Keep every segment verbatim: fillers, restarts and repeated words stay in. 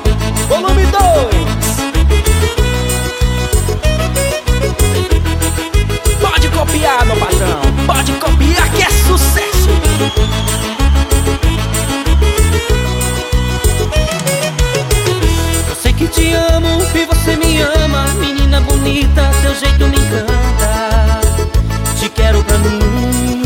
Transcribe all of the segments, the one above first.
volume dois. Pode copiar, meu patrão, pode copiar que é sucesso. Eu sei que te amo e você me ama, menina bonita, teu jeito me encanta. Te quero pra mim.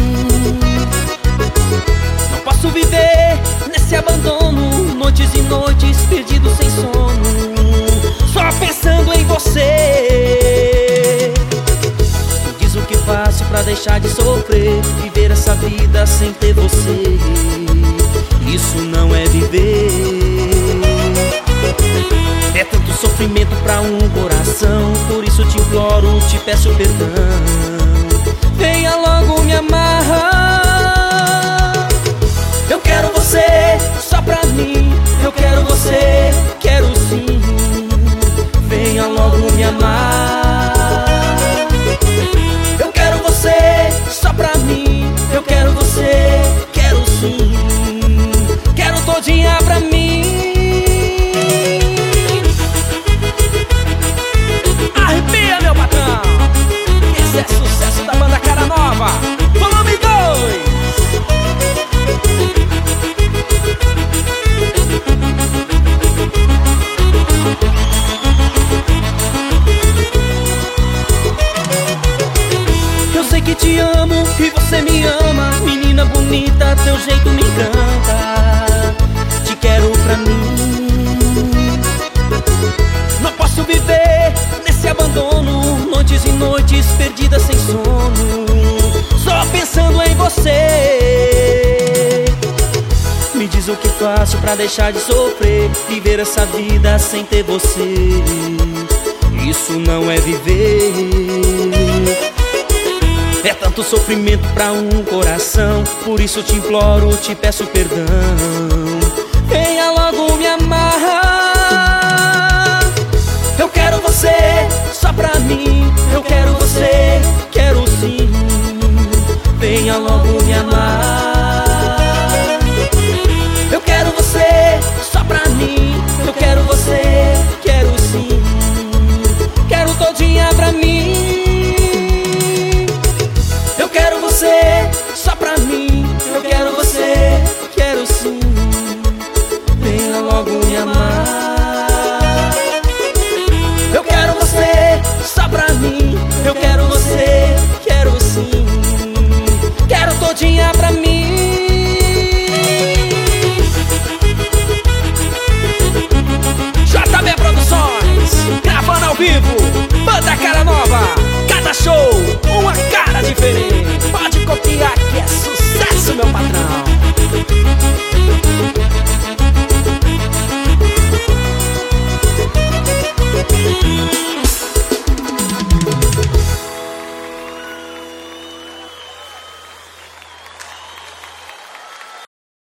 Não posso viver nesse abandono, noites e noites perdido sem sono, só pensando em você. Me diz o que faço pra deixar de sofrer, viver essa vida sem ter você. Isso não é viver. É tanto sofrimento pra um coração, por isso te imploro, te peço perdão. Venha logo me amar. Eu quero você só pra mim, eu quero você, quero sim. Venha logo me amar. Eu quero você só pra mim, eu quero você, quero sim. Quero todinha pra mim. Arrepia, meu patrão, esse é sucesso da banda Cara Nova, volume dois. Eu sei que te amo e você me ama, menina bonita, teu jeito me encanta. Te quero pra mim. Não posso viver nesse abandono, noites e noites perdidas sem sono, só pensando em você. Me diz o que faço pra deixar de sofrer, viver essa vida sem ter você. Isso não é viver. É tanto sofrimento pra um coração, por isso te imploro, te peço perdão. Venha logo me amar. Eu quero você só pra mim, eu quero você, quero sim. Venha logo me amar. Eu quero você só pra mim, eu quero você, quero sim. Quero todinha pra mim. Eu quero você